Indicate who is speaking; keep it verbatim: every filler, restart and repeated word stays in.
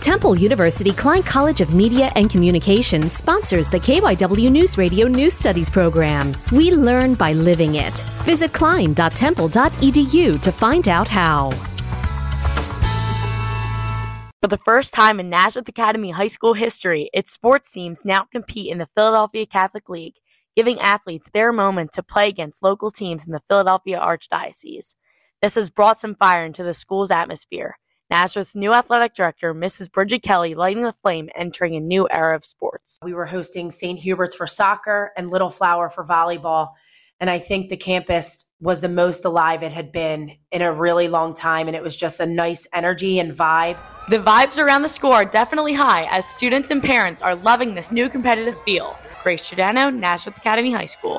Speaker 1: Temple University Klein College of Media and Communication sponsors the K Y W News Radio News Studies program. We learn by living it. Visit klein dot temple dot e d u to find out how.
Speaker 2: For the first time in Nazareth Academy High School history, its sports teams now compete in the Philadelphia Catholic League, giving athletes their moment to play against local teams in the Philadelphia Archdiocese. This has brought some fire into the school's atmosphere. Nazareth's new athletic director, Missus Bridget Kelly, lighting the flame, entering a new era of sports.
Speaker 3: We were hosting Saint Hubert's for soccer and Little Flower for volleyball. And I think the campus was the most alive it had been in a really long time. And it was just a nice energy and vibe.
Speaker 2: The vibes around the school are definitely high as students and parents are loving this new competitive feel. Grace Giordano, Nazareth Academy High School.